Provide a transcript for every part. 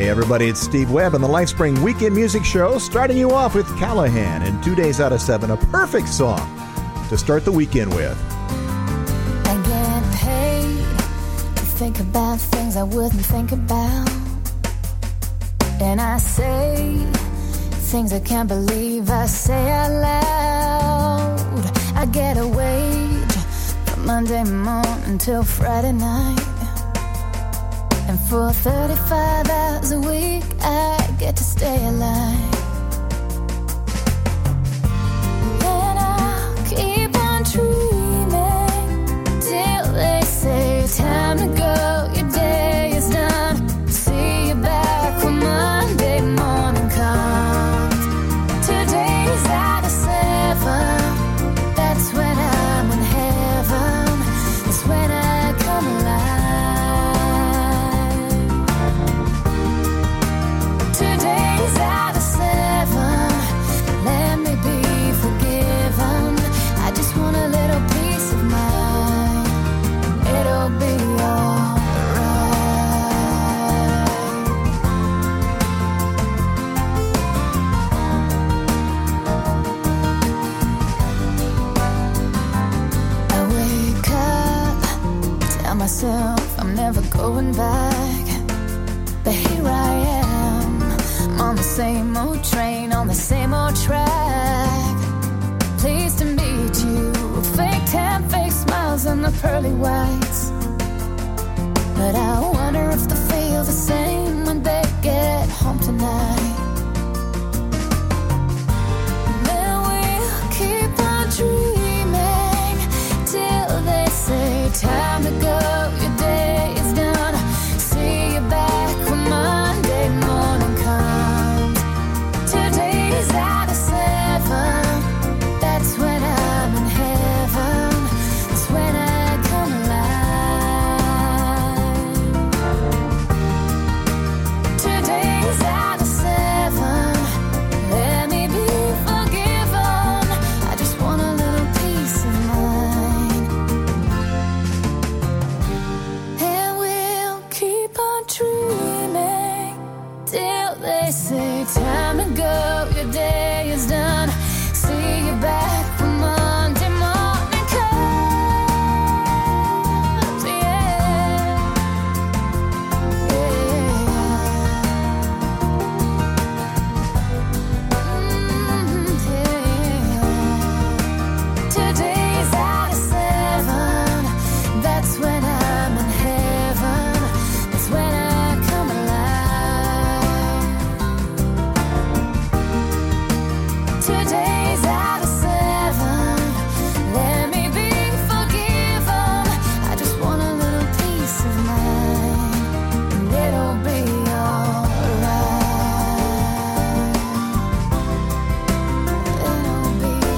Hey everybody, it's Steve Webb on the LifeSpring Weekend Music Show, starting you off with Callahan and 2 Days Out of 7, a perfect song to start the weekend with. I get paid to think about things I wouldn't think about, and I say things I can't believe I say out loud. I get a wage from Monday morning till Friday night, and for 35 hours a week I get to stay alive. And I'll keep on dreaming till they say time to go, your day is done. See you back when Monday morning comes. 2 days out of 7, that's when I'm in heaven. That's when I come alive. 2 days out of 7, let me be forgiven. I just want a little peace of mind. It'll be alright. I wake up, tell myself I'm never going back, but here I am, I'm on the same old train, on the same old track. Pleased to meet you, fake tan, fake smiles and the pearly whites, but I wonder if they'll feel the same when they get home tonight. Then we'll keep on dreaming till they say time to go, your day is done. See you back when Monday morning comes. 2 days out of 7, that's when I'm in heaven. That's when I come alive. 2 days out of 7, let me be forgiven. I just want a little peace of mind. And we'll keep on dreaming till they say time to go, your day is done. See you back when Monday morning comes. Yeah. Yeah. 2 days out of 7, that's when I'm in heaven. That's when I come alive. 2 days out of 7, let me be forgiven. I just want a little peace of mind, and it'll be alright. It'll be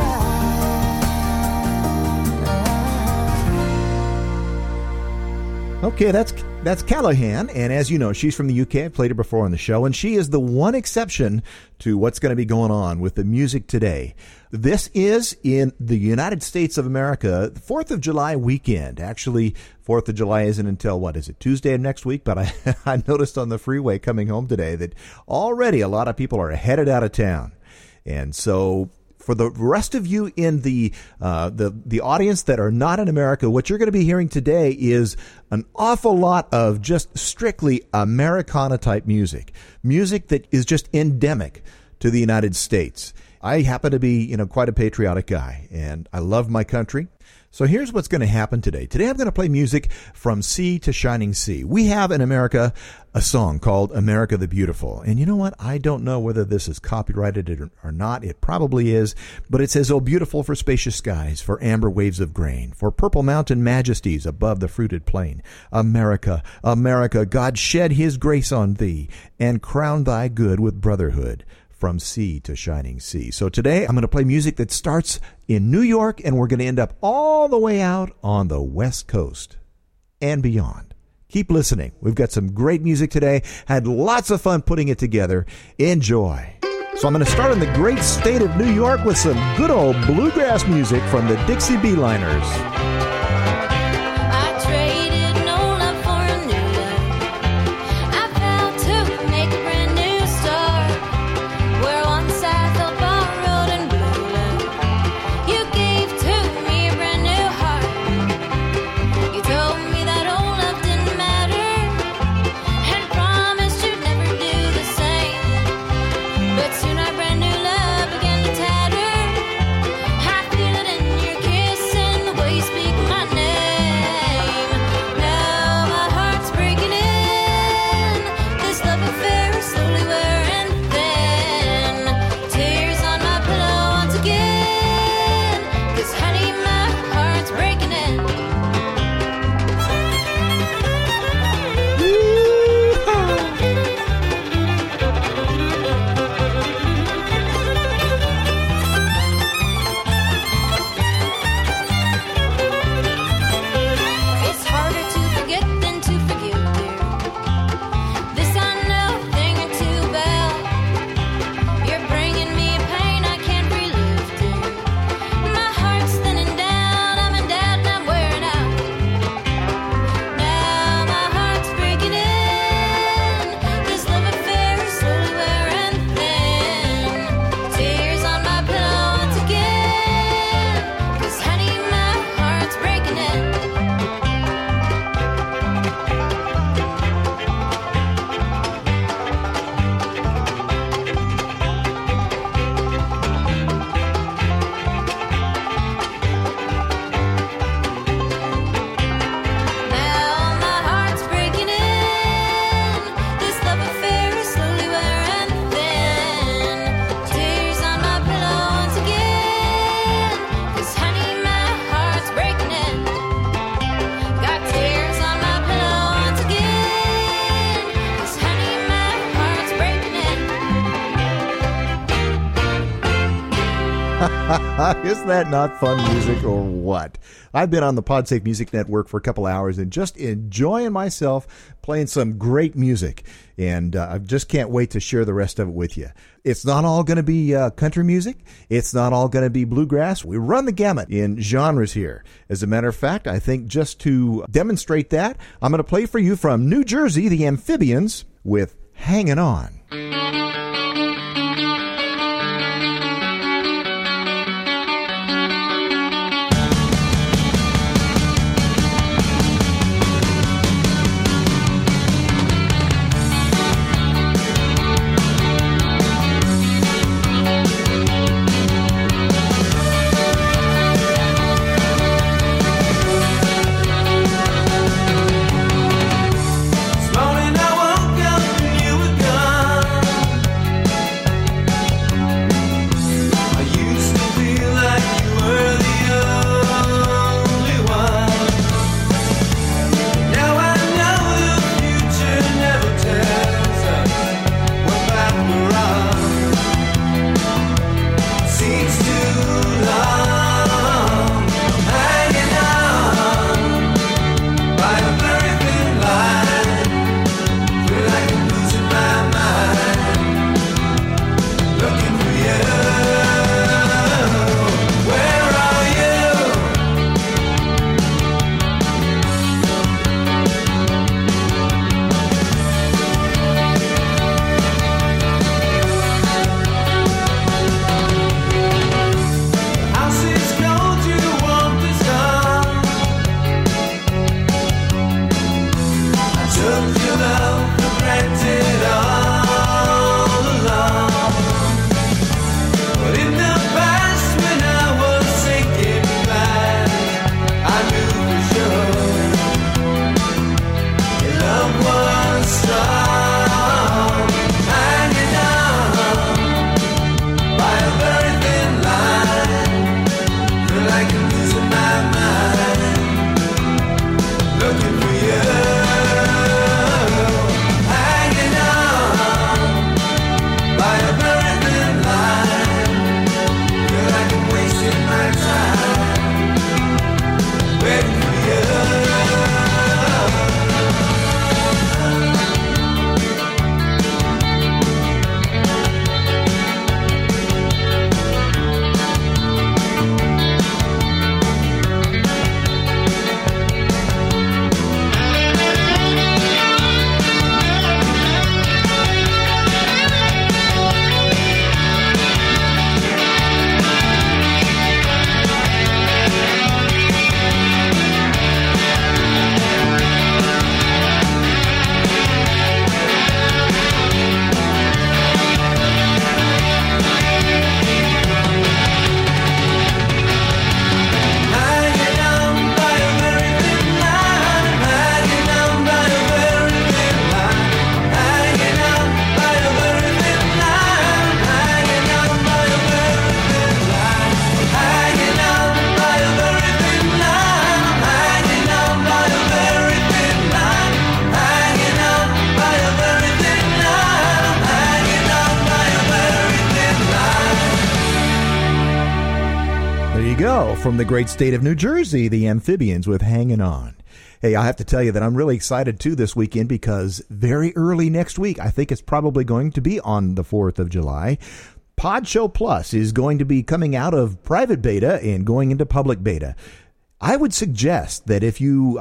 alright. Okay, that's Callahan, and as you know, she's from the UK. I've played her before on the show, and she is the one exception to what's going to be going on with the music today. This is in the United States of America, the 4th of July weekend. Actually, 4th of July isn't until, what is it, Tuesday of next week? But I noticed on the freeway coming home today that already a lot of people are headed out of town. And so for the rest of you in the audience that are not in America, what you're going to be hearing today is an awful lot of just strictly Americana type music that is just endemic to the United States. I happen to be, quite a patriotic guy, and I love my country. So here's what's going to happen today. Today I'm going to play music from sea to shining sea. We have in America a song called America the Beautiful. And you know what? I don't know whether this is copyrighted or not. It probably is. But it says, "Oh, beautiful for spacious skies, for amber waves of grain, for purple mountain majesties above the fruited plain. America, America, God shed his grace on thee and crown thy good with brotherhood. From sea to shining sea." So today I'm going to play music that starts in New York, and we're going to end up all the way out on the West Coast and beyond. Keep listening. We've got some great music today. Had lots of fun putting it together. Enjoy. So I'm going to start in the great state of New York with some good old bluegrass music from the Dixie Beeliners. I traded no love for a new love. I fell to Isn't that not fun music or what? I've been on the PodSafe Music Network for a couple hours and just enjoying myself playing some great music. And I just can't wait to share the rest of it with you. It's not all going to be country music. It's not all going to be bluegrass. We run the gamut in genres here. As a matter of fact, I think just to demonstrate that, I'm going to play for you from New Jersey, the Amphibians, with Hangin' On. From the great state of New Jersey, the Amphibians with Hangin' On. Hey, I have to tell you that I'm really excited too this weekend because very early next week, I think it's probably going to be on the 4th of July, PodShow Plus is going to be coming out of private beta and going into public beta. I would suggest that if you,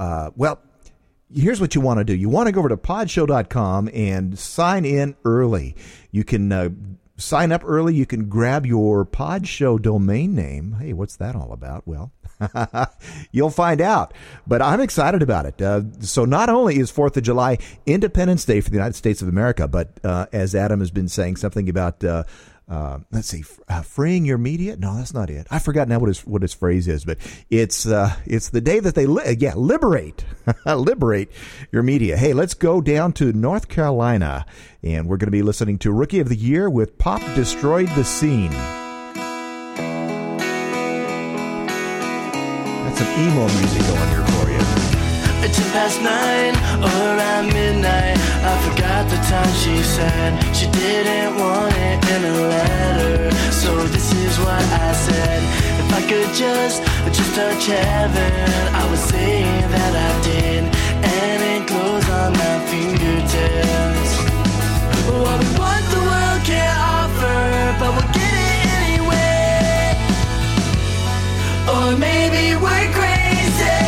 here's what you want to do. You want to go over to podshow.com and sign in early. You can sign up early. You can grab your PodShow domain name. Hey, what's that all about? Well, you'll find out. But I'm excited about it. So not only is 4th of July Independence Day for the United States of America, but as Adam has been saying something about, freeing your media. No, that's not it. I forgot now what his phrase is, but it's the day that they liberate liberate your media. Hey, let's go down to North Carolina, and we're going to be listening to Rookie of the Year with Pop Destroyed the Scene. That's some emo music going here for you. at 9:10 or around midnight. I forgot the time she said she didn't want it in a letter. So this is what I said: if I could just touch heaven, I would say that I did, and it glows on my fingertips. What we want the world can't offer, but we'll get it anyway. Or maybe we're crazy.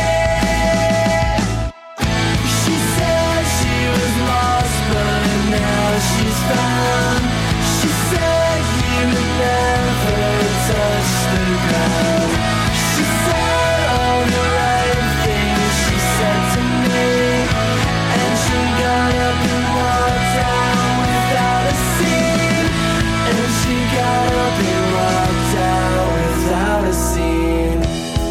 She said she was lost, but now she's found. She said he would never touch the ground. She said all the right things she said to me, and she got up and walked out without a scene. And she got up and walked out without a scene.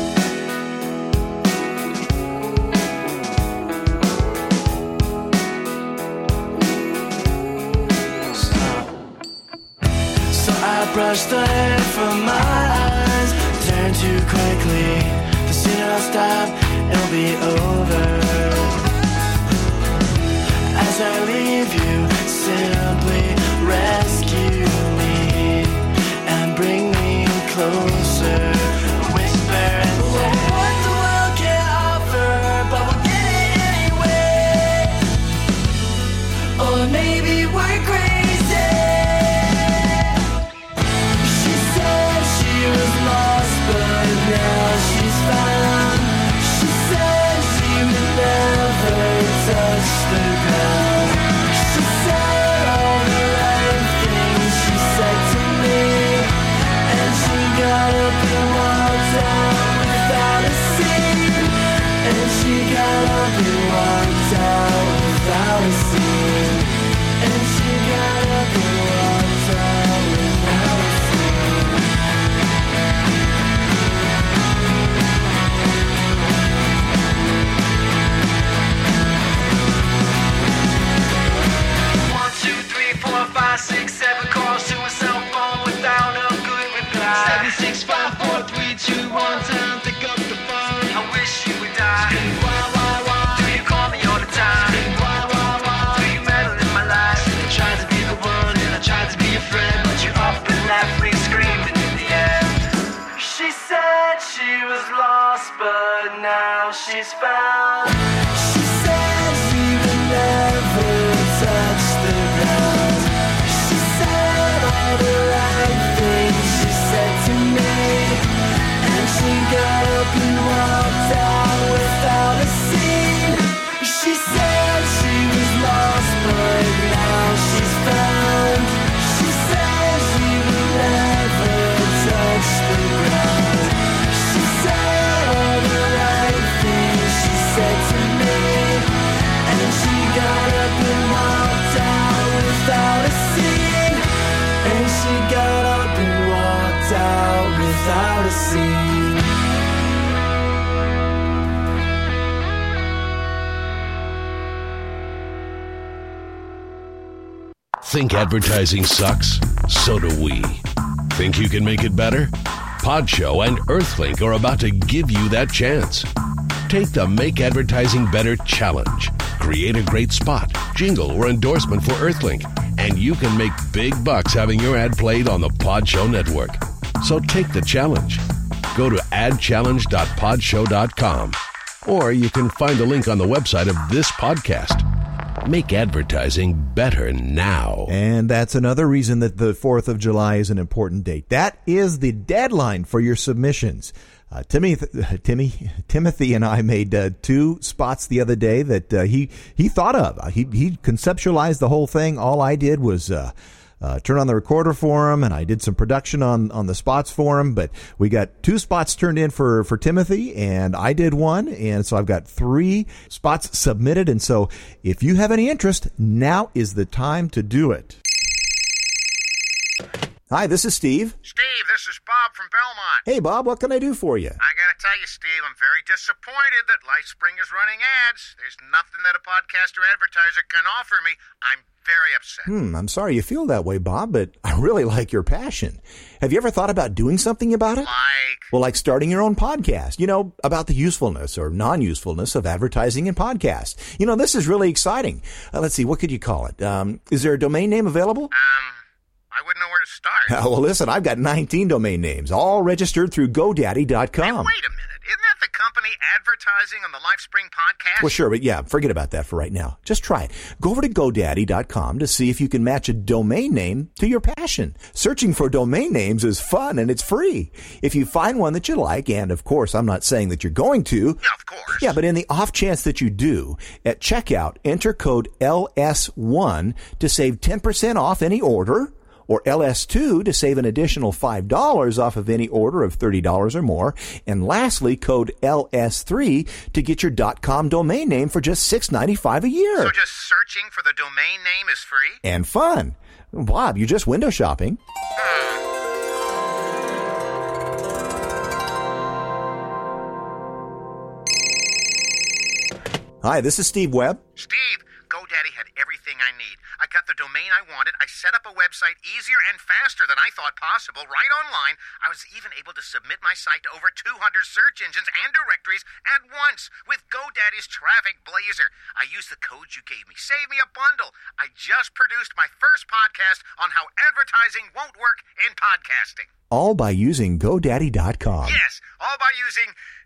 So I brushed the hair from my eyes, turned too quickly. The sooner I stop, it'll be over. As I leave you, simply rescue me and bring me closer. Whisper and say what the world can't offer, but we'll get it anyway. Or maybe we're crazy. She said she was lost, but now she's found. She said she would never touch the ground. She said all the right things she said to me, and she got up and walked out without a scene. And she got up and walked out without a scene. And she got up and walked out without a scene. One, two, three, four, five, six, seven calls to a cell phone without a good reply. 7, 6, 5, 4, 3, 2, 1. Time pick up the phone. I wish you would die. Why? Do you call me all the time? Why? Do you meddle in my life? I tried to be the one and I tried to be a friend, but you up and left me screaming in the end. She said she was lost, but now she's found. She said she would never touch the ground. She said all the right things she said to me, and she got up and walked out without a scene. She said she was lost, but now she's found. She said she would never touch the ground. She said all the right things she said to me, and she got up and walked out without a scene. And she got up and walked out without a scene. Think advertising sucks? So do we. Think you can make it better? Podshow and Earthlink are about to give you that chance. Take the Make Advertising Better Challenge. Create a great spot, jingle, or endorsement for Earthlink, and you can make big bucks having your ad played on the Podshow network. So take the challenge. Go to adchallenge.podshow.com, or you can find the link on the website of this podcast. Make advertising better now. And that's another reason that the 4th of July is an important date. That is the deadline for your submissions. Timothy and I made 2 spots the other day that he thought of. He conceptualized the whole thing. All I did was turn on the recorder for him, and I did some production on the spots for him. But we got 2 spots turned in for Timothy, and I did 1, and so I've got 3 spots submitted. And so if you have any interest, now is the time to do it. Hi, this is Steve. Steve, this is Bob from Belmont. Hey, Bob, what can I do for you? I gotta tell you Steve, I'm very disappointed that LifeSpring is running ads. There's nothing that a podcast or advertiser can offer me. I'm very upset. I'm sorry you feel that way, Bob, but I really like your passion. Have you ever thought about doing something about it? Like starting your own podcast, about the usefulness or non-usefulness of advertising and podcasts. This is really exciting. Let's see, what could you call it? Is there a domain name available? I wouldn't know where to start. Well, listen, I've got 19 domain names, all registered through GoDaddy.com. Hey, wait a minute. Isn't that the company advertising on the LifeSpring podcast? Well, sure, but yeah, forget about that for right now. Just try it. Go over to GoDaddy.com to see if you can match a domain name to your passion. Searching for domain names is fun and it's free. If you find one that you like, and of course, I'm not saying that you're going to. Yeah, of course. Yeah, but in the off chance that you do, at checkout, enter code LS1 to save 10% off any order, or LS2 to save an additional $5 off of any order of $30 or more. And lastly, code LS3 to get your .com domain name for just $6.95 a year. So just searching for the domain name is free? And fun. Bob, you're just window shopping. Hi, this is Steve Webb. Steve, GoDaddy had everything I need. I got the domain I wanted. I set up a website easier and faster than I thought possible, right online. I was even able to submit my site to over 200 search engines and directories at once with GoDaddy's Traffic Blazer. I used the codes you gave me. Save me a bundle. I just produced my first podcast on how advertising won't work in podcasting. All by using GoDaddy.com. Yes, all by using...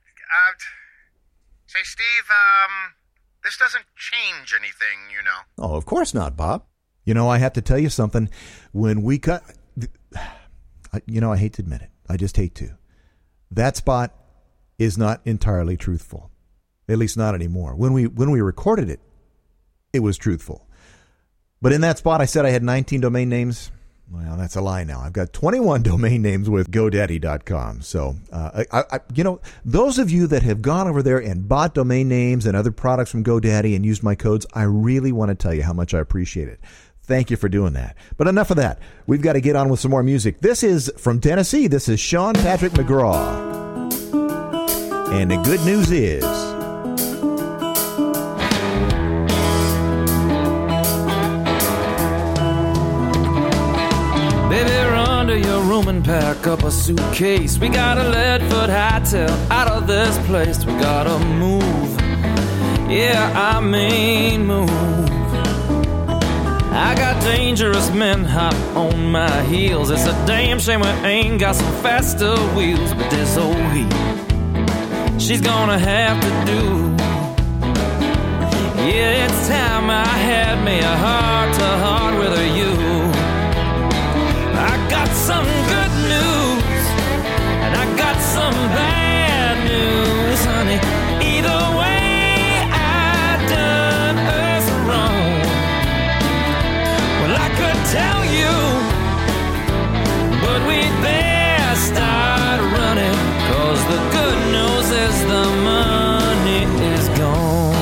Say, Steve, this doesn't change anything, Oh, of course not, Bob. I have to tell you something. When we cut... I hate to admit it. I just hate to. That spot is not entirely truthful. At least not anymore. When we recorded it, it was truthful. But in that spot, I said I had 19 domain names. Well, that's a lie now. I've got 21 domain names with GoDaddy.com. So, those of you that have gone over there and bought domain names and other products from GoDaddy and used my codes, I really want to tell you how much I appreciate it. Thank you for doing that. But enough of that. We've got to get on with some more music. This is from Tennessee. This is Sean Patrick McGraw. And the good news is... your room and pack up a suitcase. We gotta let Foot Hightail out of this place. We gotta move. Yeah, I mean move. I got dangerous men hot on my heels. It's a damn shame we ain't got some faster wheels. But this old heat, she's gonna have to do. Yeah, it's time I had me a heart-to-heart with her, you. I got some good news, and I got some bad news, honey. Either way, I done us wrong. Well, I could tell you, but we'd best start running, 'cause the good news is the money is gone.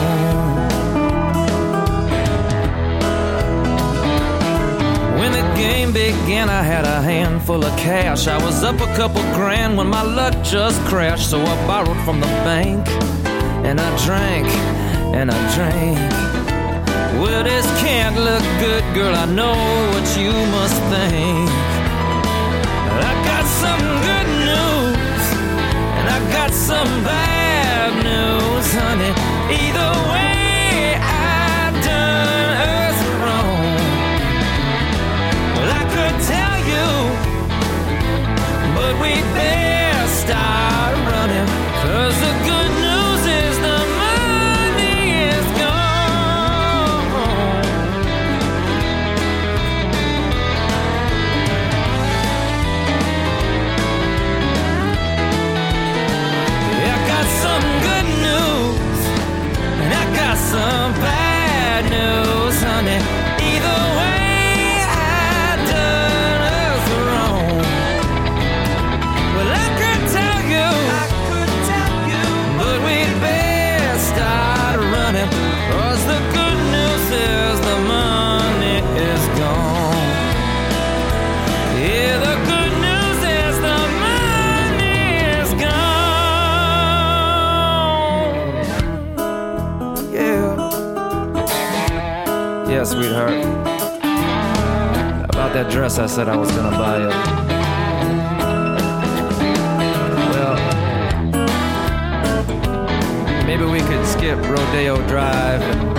When the game began, I had a handful of cash. I was up a couple grand when my luck just crashed. So I borrowed from the bank, and I drank, and I drank. Well, this can't look good, girl, I know what you must think. I got some good news, and I got some bad news, honey. Either way, I done us wrong. Well, I could tell you, but we best start running, 'cause the good news is the money is gone. Yeah, I got some good news, and I sweetheart. About that dress I said I was gonna buy you. Well, maybe we could skip Rodeo Drive and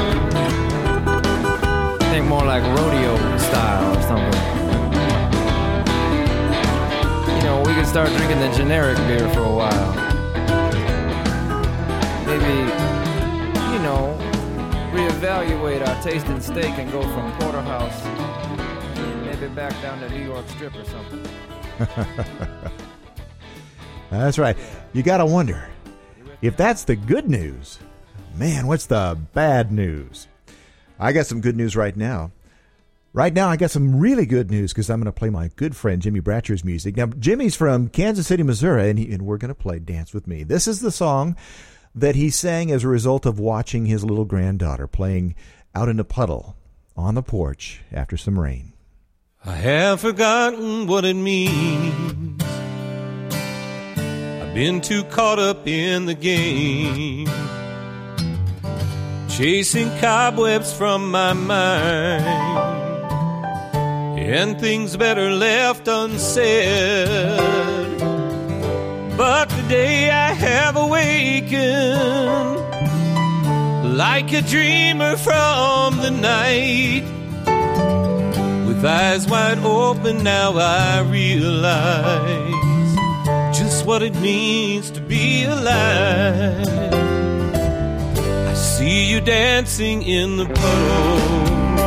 think more like rodeo style or something. You know, we could start drinking the generic beer for a while. Maybe, you know, reevaluate our taste in steak and go from porterhouse maybe back down to New York strip or something. That's right. You got to wonder, if that's the good news, man, what's the bad news? I got some good news right now. Right now, I got some really good news because I'm going to play my good friend Jimmy Bratcher's music. Now, Jimmy's from Kansas City, Missouri, and we're going to play Dance With Me. This is the song that he sang as a result of watching his little granddaughter playing out in a puddle on the porch after some rain. I have forgotten what it means. I've been too caught up in the game, chasing cobwebs from my mind, and things better left unsaid. But today I have awakened like a dreamer from the night. With eyes wide open now I realize just what it means to be alive. I see you dancing in the puddles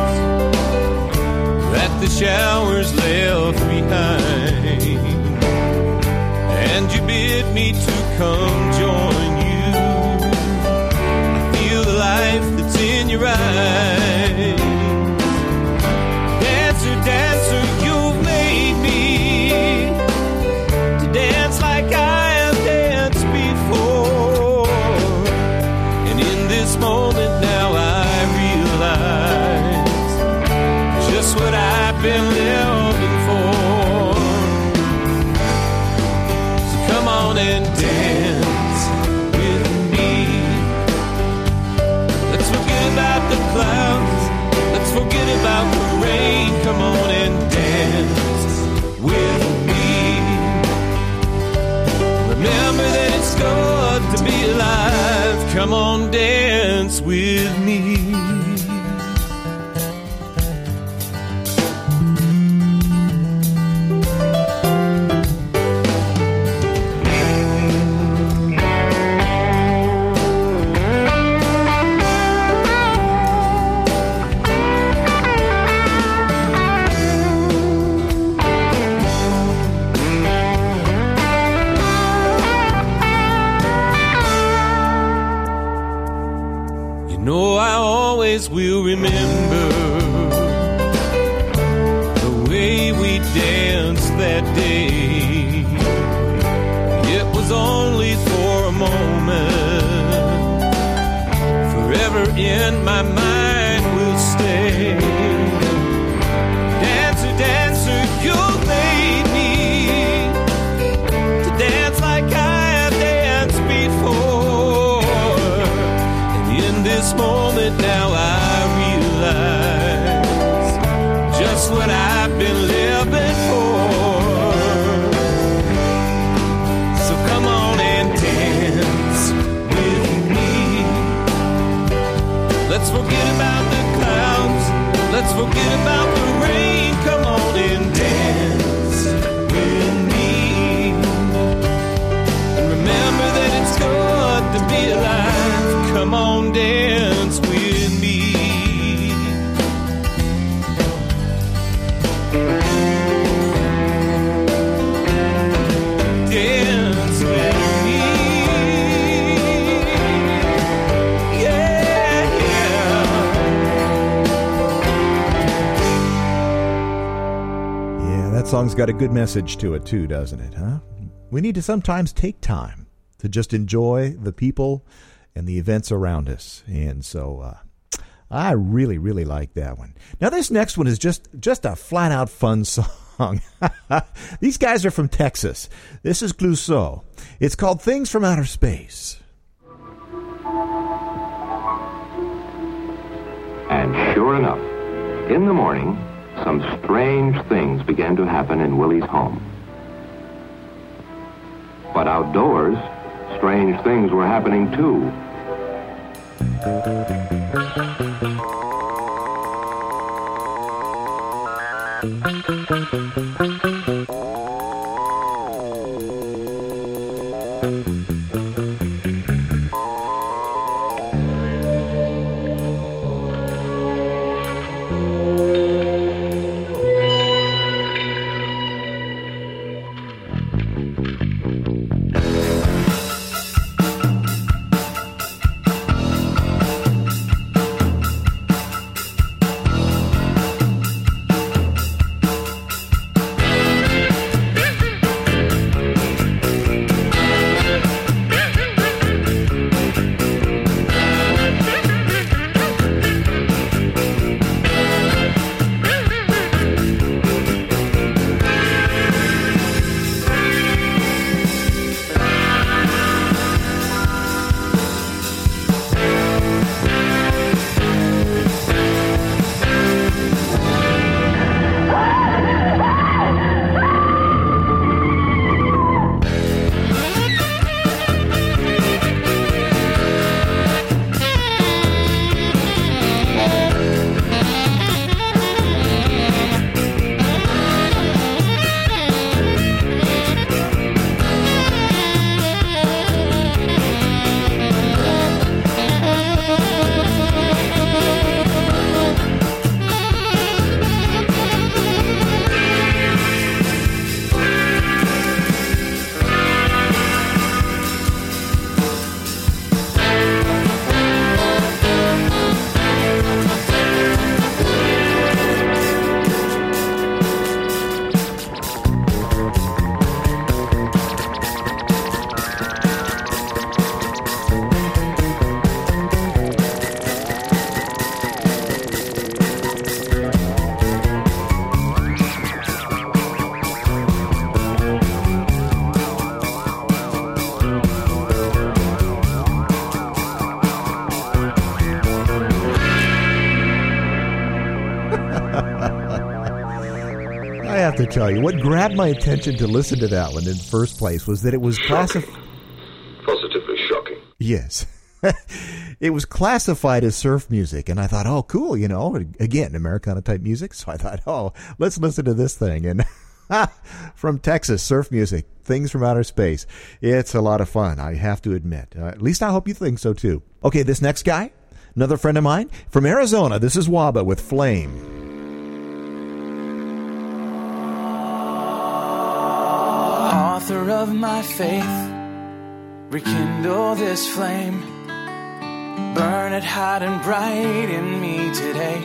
that the showers left behind, and you bid me to come join you. I feel the life that's in your eyes. Dancer, dancer, you've made me to dance like I have danced before. And in this moment now I realize just what I've been living for. So come on and dance with me. Let's forget about the clouds. Let's forget about the rain. Come on and dance with me. Remember that it's good to be alive. Come on, dance with me. Will remember the way we danced that day. It was only for a moment, forever in my mind will stay. Dancer, dancer, you made me to dance like I have danced before. And in this moment now I just what I've been living for. So come on and dance with me. Let's forget about the clouds. Let's forget about the rain. Come on and dance with me. And remember that it's good to be alive. Come on, dance with me. That song's got a good message to it too, doesn't it, huh? We need to sometimes take time to just enjoy the people and the events around us. And so I really, really like that one. Now, this next one is just a flat-out fun song. These guys are from Texas. This is Clouseau. It's called Things from Outer Space. And Sure enough, in the morning, some strange things began to happen in Willie's home. But outdoors, strange things were happening too. I have to tell you, what grabbed my attention to listen to that one in the first place was that it was Positively shocking. Yes. It was classified as surf music, and I thought, oh, cool, you know, again, Americana-type music. So I thought, oh, let's listen to this thing. And from Texas, surf music, things from outer space. It's a lot of fun, I have to admit. At least I hope you think so, too. Okay, this next guy, another friend of mine from Arizona. This is Waba with Flame. Author of my faith, rekindle this flame, burn it hot and bright in me today.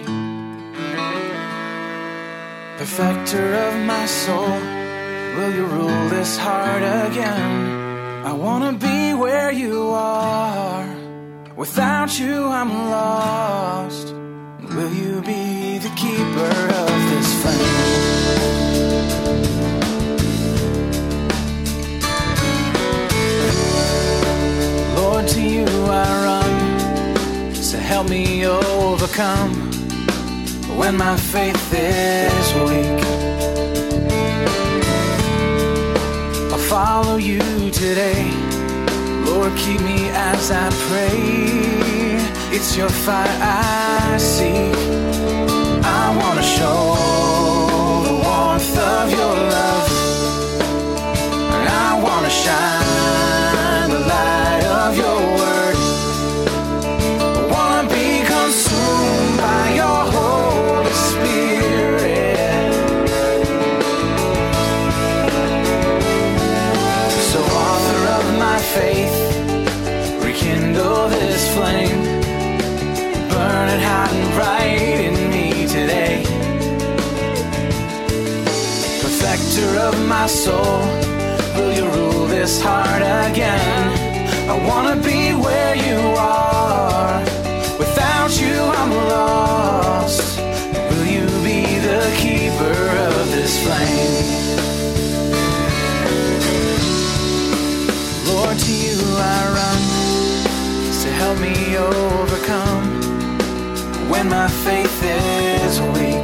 Perfecter of my soul, will you rule this heart again? I wanna be where you are, without you I'm lost. Will you be the keeper of this flame? Lord, to you I run, so help me overcome when my faith is weak. I'll follow you today, Lord, keep me as I pray. It's your fire I seek. I want to show the warmth of your love, and I want to shine the light of your word. I want to be consumed by your Holy Spirit. So author of my faith, rekindle this flame, burn it hot and bright in me today. Perfecter of my soul, will you rule this heart again? I wanna be where you are, without you I'm lost. Will you be the keeper of this flame? Lord, to you I run, so help me overcome when my faith is weak.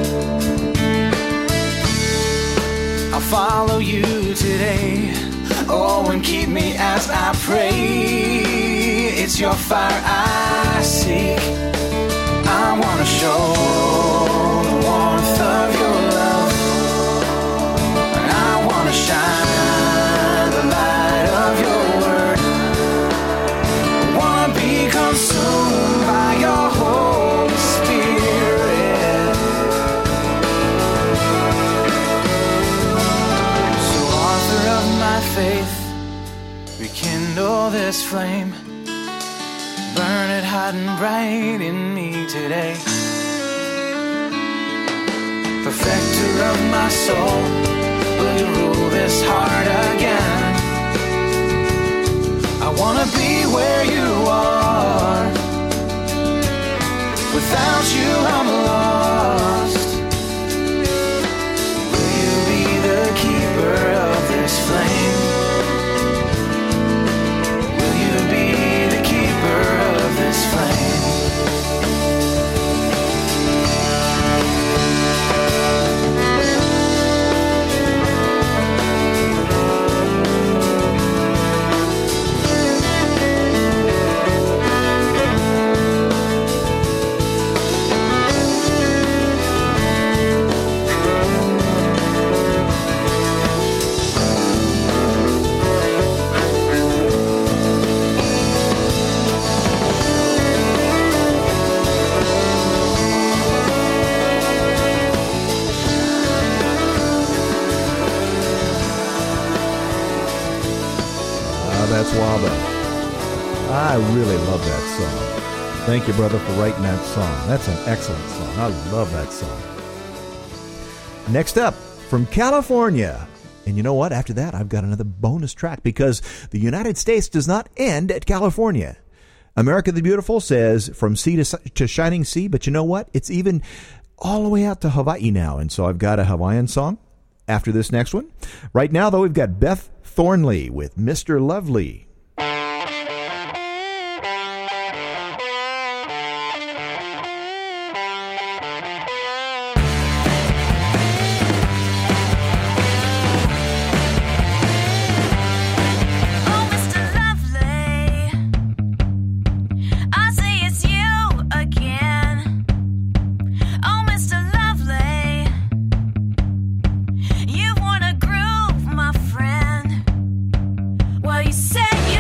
I'll follow you today. Oh, and keep me as I pray. It's your fire I seek. I want to show the warmth of your love. And I want to shine the light of your word. I want to be consumed by your Holy Spirit. So author of my faith, rekindle this flame. Burn it hot and bright in me today. Perfecter of my soul, will you rule this heart again? I wanna be where you are. Without you I'm lost. Will you be the keeper of this flame? Will you be the keeper of this flame? That's Waba. I really love that song. Thank you, brother, for writing that song. That's an excellent song. I love that song. Next up, from California. And you know what? After that, I've got another bonus track because the United States does not end at California. America the Beautiful says from sea to shining sea, but you know what? It's even all the way out to Hawaii now. And so I've got a Hawaiian song after this next one. Right now, though, we've got Beth Thornley with Mr. Lovely. You wanna groove, my friend? Well, you said you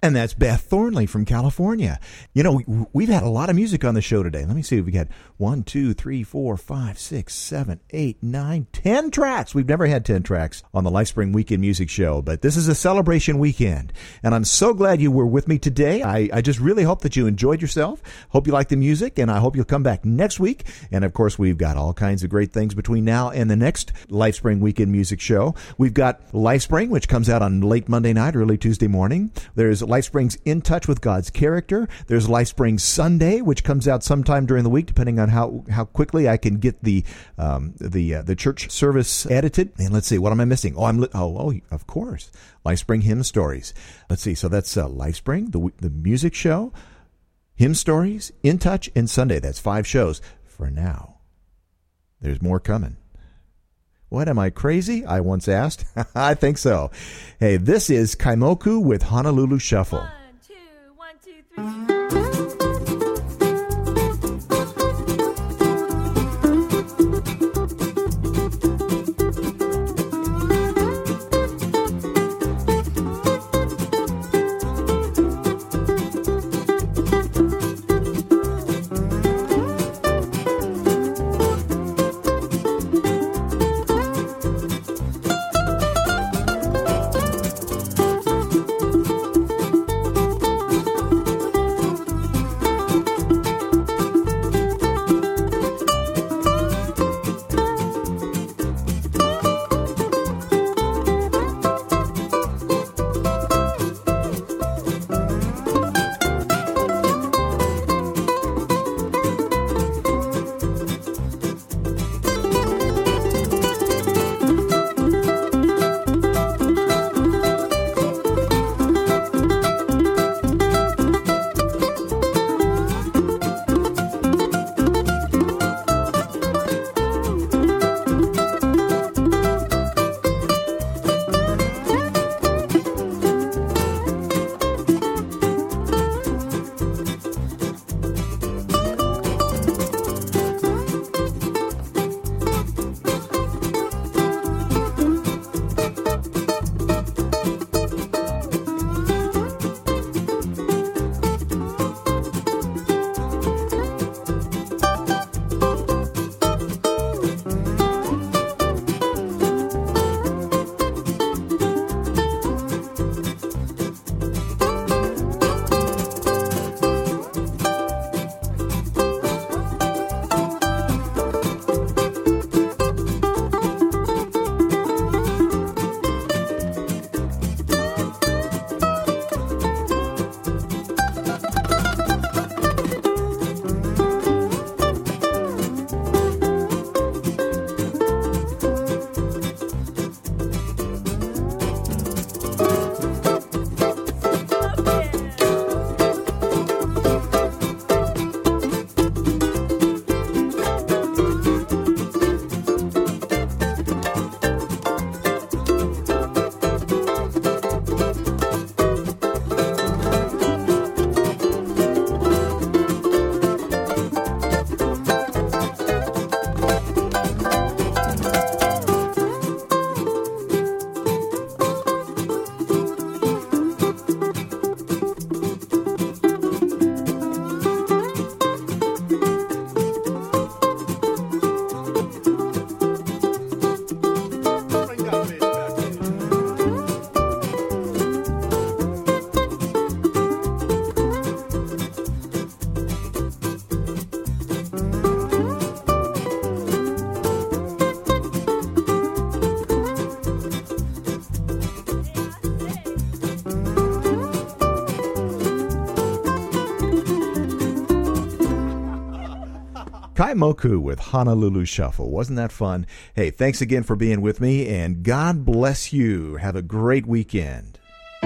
And that's Beth Thornley from California. You know, we've had a lot of music on the show today. Let me see. We got 1, 2, 3, 4, 5, 6, 7, 8, 9, 10 tracks. We've never had 10 tracks on the LifeSpring Weekend Music Show, but this is a celebration weekend. And I'm so glad you were with me today. I just really hope that you enjoyed yourself. Hope you like the music, and I hope you'll come back next week. And of course, we've got all kinds of great things between now and the next LifeSpring Weekend Music Show. We've got LifeSpring, which comes out on late Monday night, early Tuesday morning. There's LifeSpring's In Touch with God's Character. There's LifeSpring Sunday, which comes out sometime during the week, depending on how quickly I can get the church service edited. And let's see, what am I missing? Of course, LifeSpring Hymn Stories. Let's see, so that's LifeSpring, the music show, Hymn Stories, In Touch, and Sunday. That's 5 shows for now. There's more coming. What, am I crazy? I once asked. I think so. Hey, this is Kaimoku with Honolulu Shuffle. 1, 2, 1, 2, 3. Kaimoku with Honolulu Shuffle. Wasn't that fun? Hey, thanks again for being with me, and God bless you. Have a great weekend.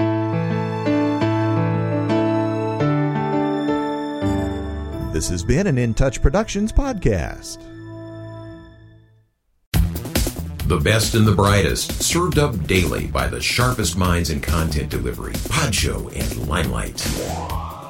This has been an In Touch Productions podcast. The best and the brightest, served up daily by the sharpest minds in content delivery, Podshow and Limelight.